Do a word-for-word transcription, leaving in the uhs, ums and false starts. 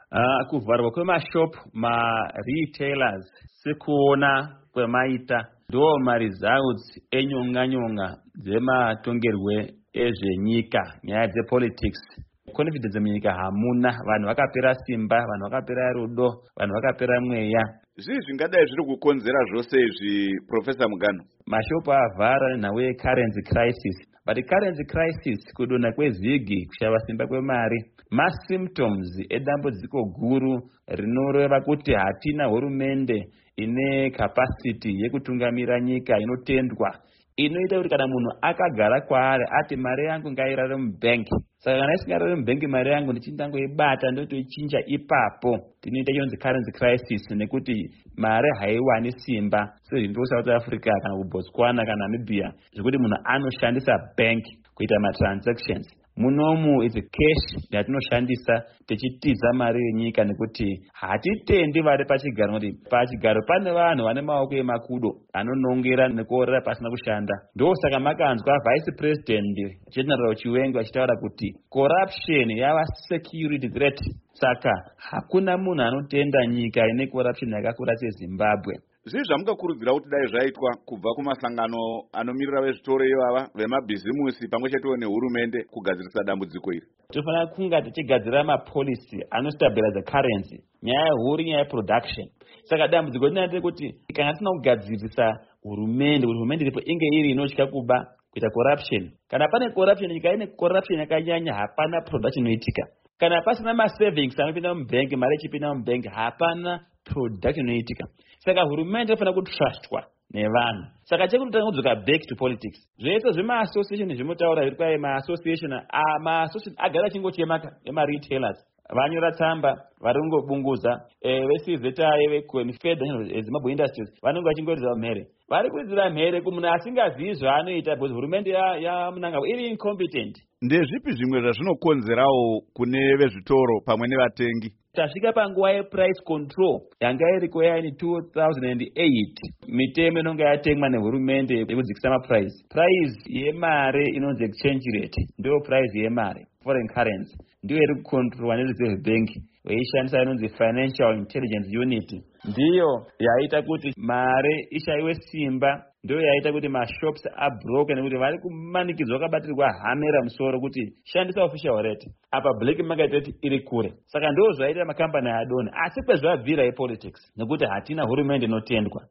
Uh, kuvharwa kwemashop ma-retailers sekuona kwemaita ndo maresults enyonga-nyonga dzematongerwe ezvenyika, nyaya dzepolitics. Confidence munyika hamuna, vanhu vakapera simba, vanhu vakapera rudo, vanhu vakapera mweya. Zvii zvingadai zviri kukonzera zvose izvi, Professor Mugano? Mashopu avhara nenhau yecurrency crisis. But currency crisis, kudonha kwezigi, kushava simba kwemari, masymptoms edambudziko guru rinoreva kuti hatina hurumende ine capacity yekutungamira nyika inotendwa, inoita kuti kana munhu akagara kwaari ati mari yangu ngairare mubank. Saka kana isingarare mubank mari yangu ndichindangoibata ndotoichinja ipapo, tinoita chonzi currency crisis, nekuti mari haiwani simba sezvinhu South Africa kana kuBotswana kana Namibia zvekuti munhu anoshandisa bank kuita matransactions. Munomu is cash yatinoshandisa tichitiza mari yenyika, nekuti hatitendi vari pachigaro, kuti pachigaro pane vanhu vane maoko emakudo anonongera nekuorera pasina kushanda. Ndo saka makanzwa vice president General Chiwenga achitaura kuti corruption yava security threat. Saka hakuna munhu anotenda nyika ine corruption yakakura seZimbabwe. Zvii zvamungakurudzira kuti dai zvaitwa kubva kumasangano anomirira vezvitoro ivava, vemabhizimusi pamwe chetewo nehurumende kugadzirisa dambudziko iri? Tofanira kunga tichigadzira mapolicy anostabilize currency, nyaya huru, nyaya yeproduction. Saka dambudziko rinoita kuti kana tisina kugadzirisa hurumende, kuti hurumende iripo inge iri inotya kuba kuita corruption. Kana pane corruption, nyika ine corruption yakanyanya, hapana production inoitika. Kana pasina masavings anopinda mubank, mari ichipinda mubank, hapana production inoitika. Saka hurumende inofanira kutrustwa nevanhu. Saka chekutanga kudzoka back to politics. Zvese zvema-association zvimotaura zviri kwaye ma-association, ma-association agara achingochemaka ema-retailers. Vanyora tsamba, vari kungobunguza, vesizetaye veConfederation Zimbabwe Industries, vanenge vachingoridza mhere. Vari kuridzira mhere kumunhu asingazivi zvaanoita, because hurumende yamunanga iri incompetent. Ndezvipi zvimwe zvazvinokonzerawo kune vezvitoro pamwe nevatengi? Tasvika panguva yeprice control yanga iriko yaini two thousand eight. Mitemo inonga yatengwa nehurumende yekudzikisa maprice. Price yemare inonzi exchange rate ndio price yemare, foreign currency, ndiyo iri kucontrolwa neReserve Bank weishandisa inonzi Financial Intelligence Unit. Ndiyo yaita kuti mare ishayiwe simba, ndiyo yaita kuti mashops abroke, nekuti vari kumanikidzwa vakabatirwa hamera musoro kuti shandisa official rate, apa black market rate iri kure. Saka ndo zvaita makambani adoni, asi kwezvabvira yepolitics, nekuti hatina hurumende inotendwa.